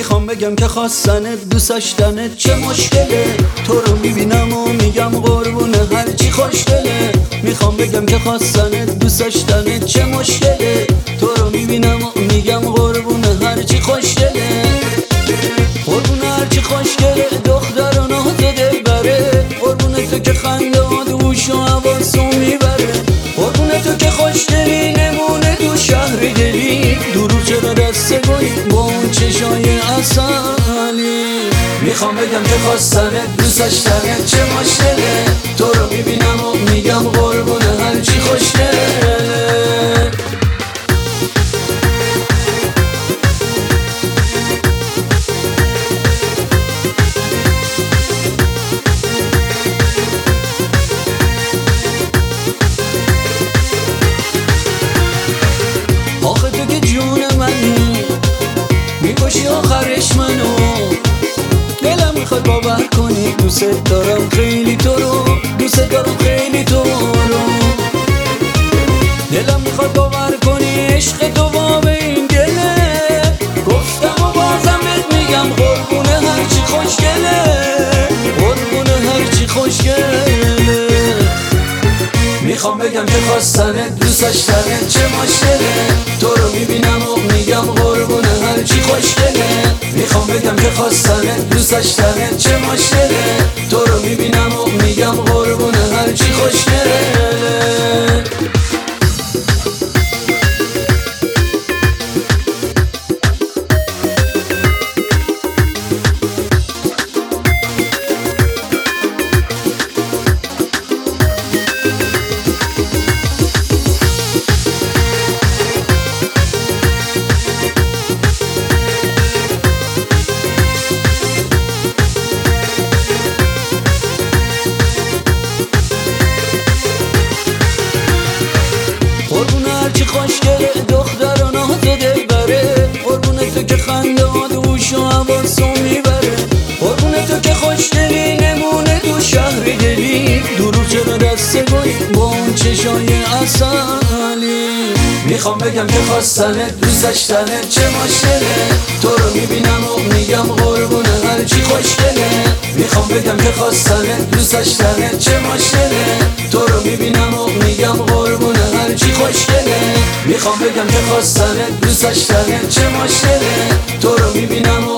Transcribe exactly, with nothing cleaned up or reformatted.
میخوام بگم که خواستنت دوست داشتنت چه مشکله. تو رو میبینم و میگم قربونه هرچی خوشگله. میخوام بگم که خواستنت دوست داشتنت چه مشکله. تو رو میبینم و میگم قربونه هرچی خوشگله. قربونه هرچی خوشگله دخترانه تو دلبره. قربونه تو که خنده ها دوش و حواسو میبره. قربونه تو که خوشگلی نمونه تو شهر دلی. دروغ چرا دست گلی با اون چشای اصلی. میخوام بگم که خواستنت دوست داشتنت چه مشکله. تو رو میبینم و میگم قربونه هرچی خوشگله. آخه تو که جون منی میکشی آخرش منو. دلم میخواد باور کنی دوست دارم خیلی تو رو. دوست دارم خیلی تو رو. دلم میخواد باور کنی عشق تو وام این دله. گفتم و بازم بهت میگم قربونه هرچی خوشگله. قربونه هرچی خوشگله. میخوام بگم که خواستنت دوست داشتنت چه مشکله. تو رو میبینم و میگم قربونه هرچی خوشگله. میخوام بگم که خواستنت دوست داشتنت چه مشکله. تو رو میبینم و میگم قربونه هرچی خوشگله. هرچی خوشگله دخترانه تو دلبره. قربونه تو که خنده ها دوش و حواسو میبره. قربونه تو که خوشگلی نمونه تو شهر دلی. دروغ چرا دست گلی با اون چشای اصلی. میخوام بگم که خواستنت دوست داشتنت چه مشکله. تو رو میبینم و میگم قربونه هرچی خوشگله. میخوام بگم که خواستنت دوست داشتنت چه مشکله. تو رو میبینم و میگم قربونه هرچی خوشگله. میخوام بگم که خواستنت دوست داشتنت چه مشکله. تو رو میبینم و